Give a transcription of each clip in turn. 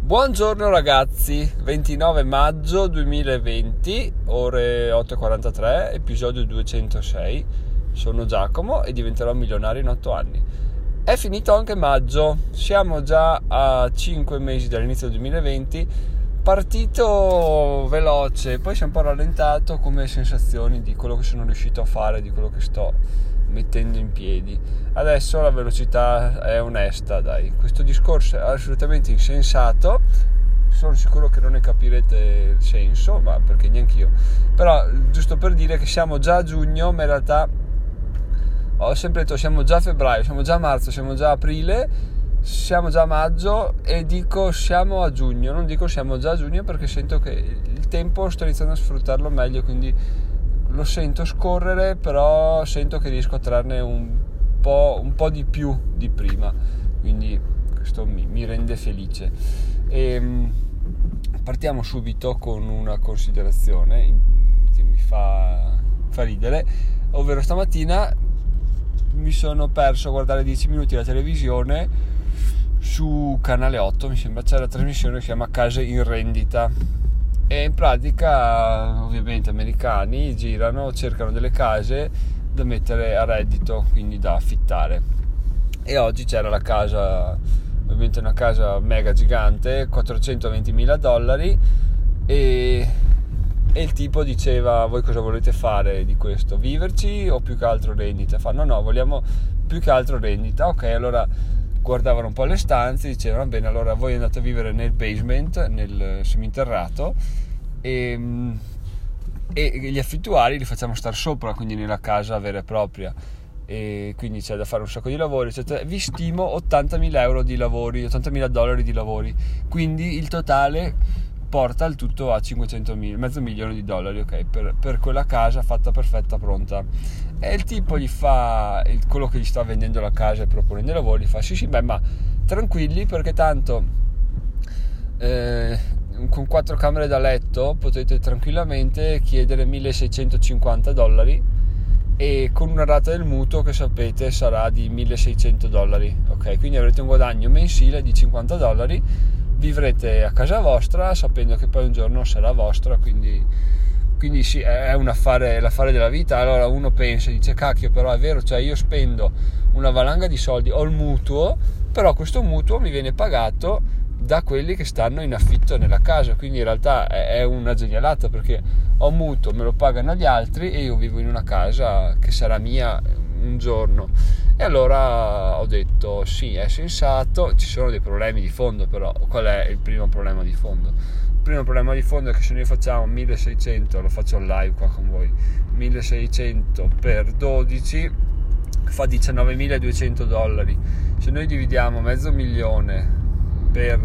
Buongiorno ragazzi, 29 maggio 2020, ore 8:43, episodio 206. Sono Giacomo e diventerò milionario in 8 anni. È finito anche maggio, siamo già a 5 mesi dall'inizio del 2020, partito veloce, poi si è un po' rallentato come sensazioni di quello che sono riuscito a fare, di quello che sto mettendo in piedi. Adesso la velocità è onesta, dai. Questo discorso è assolutamente insensato, sono sicuro che non ne capirete il senso, ma perché neanch'io. Però giusto per dire che siamo già a giugno, ma in realtà ho sempre detto siamo già a febbraio, siamo già a marzo, siamo già a aprile, siamo già a maggio e dico siamo a giugno, non dico siamo già a giugno perché sento che il tempo sto iniziando a sfruttarlo meglio, quindi lo sento scorrere, però sento che riesco a trarne un po' di più di prima, quindi questo mi rende felice. Partiamo subito con una considerazione che mi fa ridere, ovvero stamattina mi sono perso a guardare 10 minuti la televisione su Canale 8, mi sembra, c'è la trasmissione che si chiama Case in rendita. E in pratica ovviamente americani cercano delle case da mettere a reddito, quindi da affittare. E oggi c'era la casa, ovviamente una casa mega gigante, $420,000, e il tipo diceva: voi cosa volete fare di questo? Viverci o più che altro rendita? No, vogliamo più che altro rendita. Ok, allora guardavano un po' le stanze, dicevano bene, allora voi andate a vivere nel basement, nel seminterrato, e gli affittuari li facciamo star sopra, quindi nella casa vera e propria, e quindi c'è da fare un sacco di lavori, eccetera. Vi stimo $80,000 di lavori, $80,000 di lavori, quindi il totale porta il tutto a $500,000, $500,000, ok, per quella casa fatta, perfetta, pronta. E il tipo gli fa, quello che gli sta vendendo la casa e proponendo i lavori, gli fa sì, ma tranquilli, perché tanto con 4 camere da letto potete tranquillamente chiedere $1,650 e con una rata del mutuo che sapete sarà di $1,600, ok, quindi avrete un guadagno mensile di $50, vivrete a casa vostra sapendo che poi un giorno sarà vostra, quindi sì, è l'affare della vita. Allora uno pensa, dice cacchio, però è vero, cioè io spendo una valanga di soldi, ho il mutuo, però questo mutuo mi viene pagato da quelli che stanno in affitto nella casa, quindi in realtà è una genialata, perché ho mutuo, me lo pagano gli altri e io vivo in una casa che sarà mia un giorno. E allora ho detto sì, è sensato. Ci sono dei problemi di fondo, però qual è il primo problema di fondo? Il primo problema di fondo è che se noi facciamo 1.600, lo faccio live qua con voi, 1.600 per 12 fa $19,200. Se noi dividiamo $500,000 per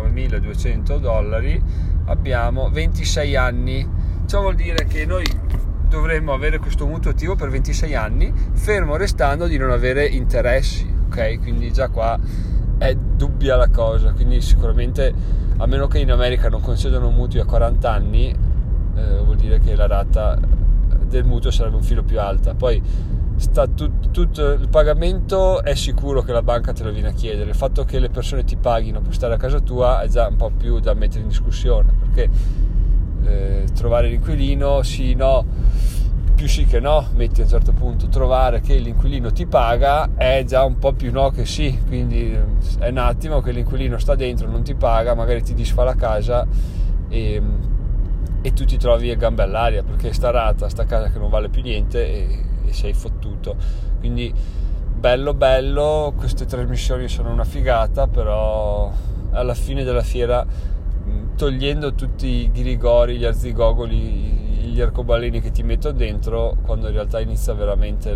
$19,200 abbiamo 26 anni. Ciò vuol dire che noi dovremmo avere questo mutuo attivo per 26 anni, fermo restando di non avere interessi, ok? Quindi già qua è dubbia la cosa, quindi sicuramente, a meno che in America non concedano mutui a 40 anni, vuol dire che la rata del mutuo sarebbe un filo più alta. Poi sta tutto il pagamento, è sicuro che la banca te lo viene a chiedere. Il fatto che le persone ti paghino per stare a casa tua è già un po' più da mettere in discussione, perché trovare l'inquilino sì, no, più sì che no, metti a un certo punto. Trovare che l'inquilino ti paga è già un po' più no che sì, quindi è un attimo che l'inquilino sta dentro, non ti paga, magari ti disfa la casa e tu ti trovi a gambe all'aria, perché sta casa che non vale più niente e sei fottuto. Quindi bello, queste trasmissioni sono una figata, però alla fine della fiera, togliendo tutti i ghirigori, gli arzigogoli, gli arcobaleni che ti metto dentro, quando in realtà inizia veramente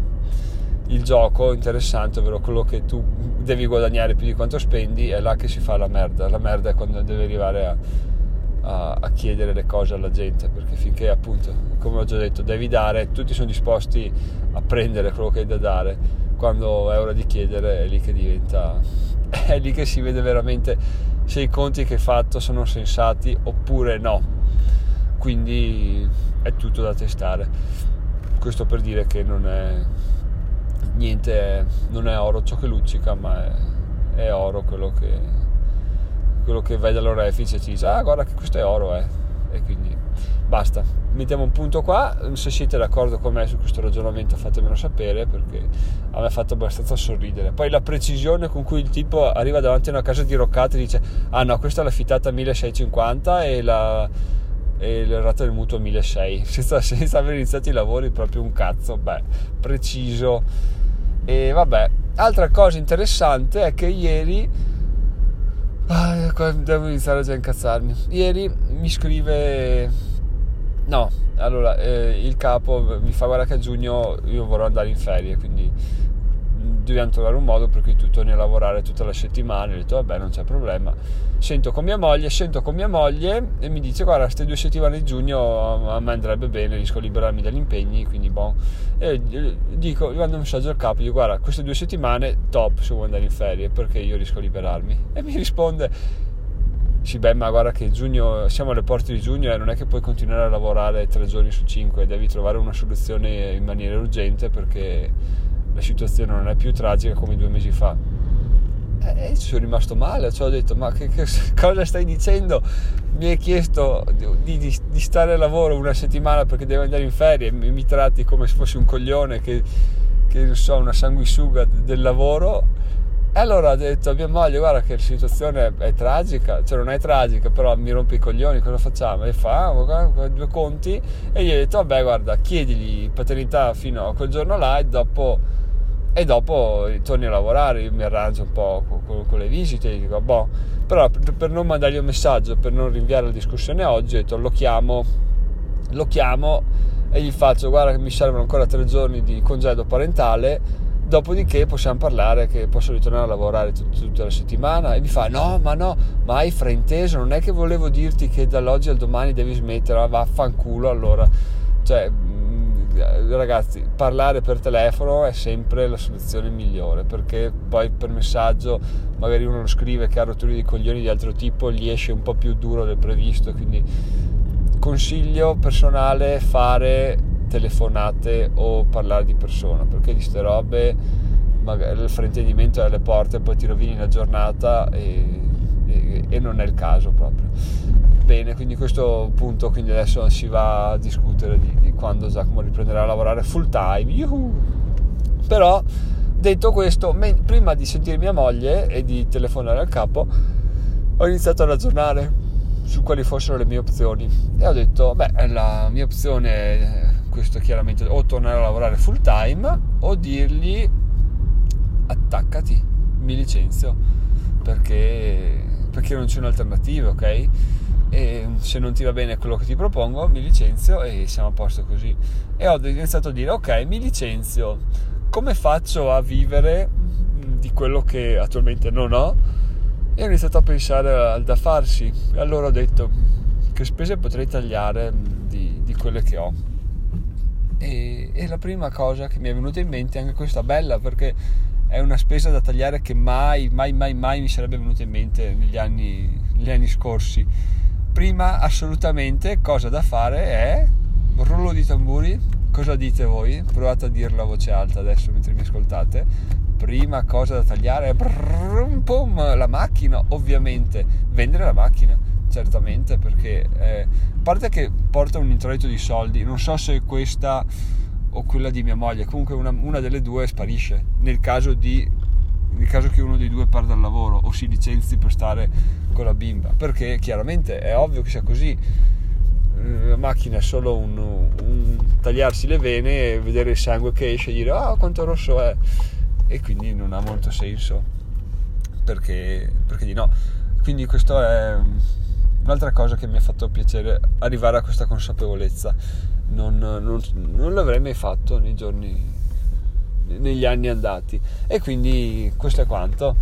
il gioco interessante, ovvero quello che tu devi guadagnare più di quanto spendi, è là che si fa la merda. La merda è quando devi arrivare a chiedere le cose alla gente, perché finché, appunto, come ho già detto, devi dare, tutti sono disposti a prendere quello che hai da dare. Quando è ora di chiedere è lì che diventa, è lì che si vede veramente se i conti che hai fatto sono sensati oppure no. Quindi è tutto da testare. Questo per dire che non è niente, non è oro ciò che luccica, ma è oro quello quello che vai dall'orefice ti dice guarda che questo è oro, e quindi basta, mettiamo un punto qua. Se siete d'accordo con me su questo ragionamento fatemelo sapere, perché a me ha fatto abbastanza sorridere. Poi la precisione con cui il tipo arriva davanti a una casa diroccata e dice no, questa è l'affittata 1650 e la rata del mutuo 1600, senza aver iniziato i lavori, proprio un cazzo, preciso. E vabbè, altra cosa interessante è che ieri devo iniziare già a incazzarmi. Ieri mi scrive il capo mi fa guarda che a giugno io vorrò andare in ferie, quindi dobbiamo trovare un modo per cui tu torni a lavorare tutta la settimana. Ho detto vabbè, non c'è problema. Sento con mia moglie e mi dice guarda, queste 2 settimane di giugno a me andrebbe bene, riesco a liberarmi dagli impegni, quindi e gli mando un messaggio al capo, dico guarda, queste 2 settimane top se vuoi andare in ferie, perché io riesco a liberarmi. E mi risponde sì, ma guarda che giugno, siamo alle porte di giugno e non è che puoi continuare a lavorare 3 giorni su 5, devi trovare una soluzione in maniera urgente, perché la situazione non è più tragica come 2 mesi fa. E ci sono rimasto male, cioè ho detto ma che cosa stai dicendo? Mi hai chiesto di stare a lavoro una settimana perché devo andare in ferie e mi tratti come se fossi un coglione che non so, una sanguisuga del lavoro. E allora ho detto a mia moglie guarda che la situazione è tragica, cioè non è tragica, però mi rompe i coglioni, cosa facciamo? E fa 2 conti, e gli ho detto vabbè guarda, chiedigli paternità fino a quel giorno là e dopo torni a lavorare, io mi arrangio un po' con le visite, dico però per non mandargli un messaggio, per non rinviare la discussione oggi, ho detto lo chiamo e gli faccio guarda che mi servono ancora 3 giorni di congedo parentale, dopodiché possiamo parlare che posso ritornare a lavorare tutta la settimana. E mi fa no, ma hai frainteso, non è che volevo dirti che dall'oggi al domani devi smettere, vaffanculo. Allora, cioè ragazzi, parlare per telefono è sempre la soluzione migliore, perché poi per messaggio magari uno lo scrive che ha rotture di coglioni di altro tipo, gli esce un po' più duro del previsto. Quindi consiglio personale, fare telefonate o parlare di persona, perché di ste robe magari il fraintendimento è alle porte, poi ti rovini la giornata e non è il caso proprio. Bene, quindi questo punto, quindi adesso si va a discutere di quando Giacomo riprenderà a lavorare full time. Yuhu! Però detto questo, prima di sentire mia moglie e di telefonare al capo, ho iniziato a ragionare su quali fossero le mie opzioni e ho detto la mia opzione è questo, chiaramente, o tornare a lavorare full time o dirgli attaccati, mi licenzio, perché non c'è un'alternativa, ok? E se non ti va bene quello che ti propongo, mi licenzio e siamo a posto così. E ho iniziato a dire ok, mi licenzio, come faccio a vivere di quello che attualmente non ho? E ho iniziato a pensare al da farsi. E allora ho detto che spese potrei tagliare di quelle che ho, e la prima cosa che mi è venuta in mente, anche questa bella, perché è una spesa da tagliare che mai mi sarebbe venuta in mente negli anni scorsi. Prima, assolutamente, cosa da fare è rullo di tamburi. Cosa dite voi? Provate a dirlo a voce alta adesso mentre mi ascoltate. Prima cosa da tagliare è la macchina, ovviamente. Vendere la macchina, certamente, perché a parte che porta un introito di soldi, non so se questa o quella di mia moglie, comunque una delle due sparisce nel caso che uno dei due perda il lavoro o si licenzi per stare con la bimba, perché chiaramente è ovvio che sia così. La macchina è solo un tagliarsi le vene e vedere il sangue che esce e dire quanto rosso è, e quindi non ha molto senso, perché di no. Quindi questo è un'altra cosa che mi ha fatto piacere, arrivare a questa consapevolezza. Non l'avrei mai fatto negli anni andati, e quindi questo è quanto.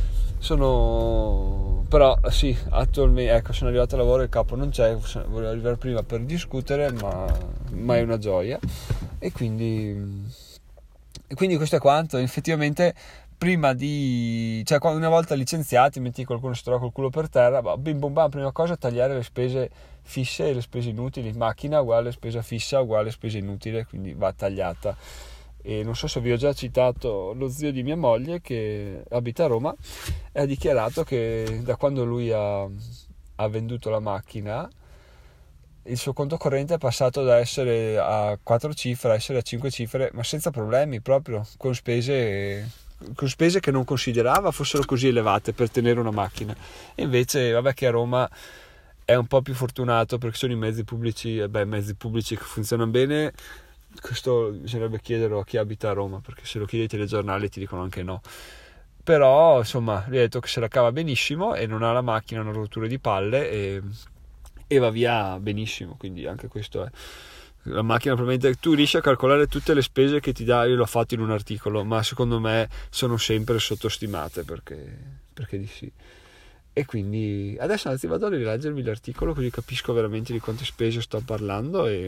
Però sì, attualmente sono arrivato a lavoro, il capo non c'è, volevo arrivare prima per discutere, ma è una gioia, e quindi questo è quanto. Effettivamente prima una volta licenziati, metti qualcuno si trova col culo per terra, bim bum bam, prima cosa tagliare le spese fisse e le spese inutili. Macchina uguale spesa fissa uguale spesa inutile, quindi va tagliata. E non so se vi ho già citato lo zio di mia moglie che abita a Roma e ha dichiarato che da quando lui ha venduto la macchina il suo conto corrente è passato da essere a 4 cifre a essere a 5 cifre, ma senza problemi, proprio con spese che non considerava fossero così elevate per tenere una macchina. E invece vabbè che a Roma è un po' più fortunato perché sono i mezzi pubblici che funzionano bene. Questo bisognerebbe chiederlo a chi abita a Roma, perché se lo chiedi ai telegiornali ti dicono anche no. Però insomma gli ha detto che se la cava benissimo e non ha la macchina, non ha rotture di palle e va via benissimo. Quindi anche questo è la macchina, probabilmente tu riesci a calcolare tutte le spese che ti dà. Io l'ho fatto in un articolo, ma secondo me sono sempre sottostimate, perché di sì. E quindi adesso anzi vado a rileggermi l'articolo così capisco veramente di quante spese sto parlando e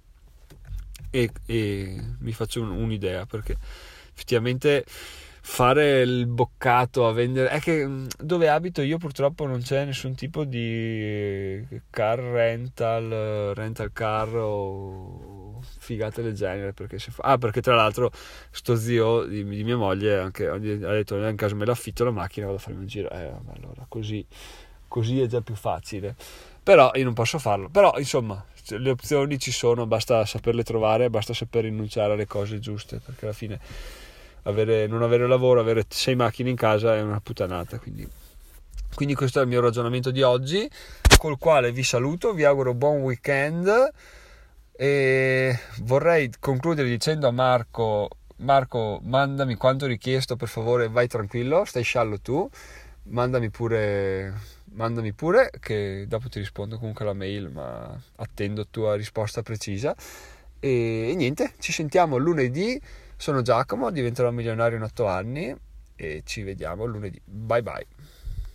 mi faccio un'idea, perché effettivamente fare il boccato a vendere è che dove abito io purtroppo non c'è nessun tipo di rental car o figate del genere, perché perché tra l'altro sto zio di mia moglie anche ha detto in caso me l'affitto la macchina vado a farmi un giro, allora così è già più facile, però io non posso farlo. Però insomma le opzioni ci sono, basta saperle trovare, basta saper rinunciare alle cose giuste, perché alla fine non avere lavoro, avere 6 macchine in casa è una puttanata. Quindi questo è il mio ragionamento di oggi, col quale vi saluto, vi auguro buon weekend e vorrei concludere dicendo a Marco, mandami quanto richiesto, per favore, vai tranquillo, stai sciallo tu, mandami pure che dopo ti rispondo comunque alla mail, ma attendo tua risposta precisa. E niente, ci sentiamo lunedì. Sono Giacomo, diventerò milionario in 8 anni e ci vediamo lunedì. Bye bye.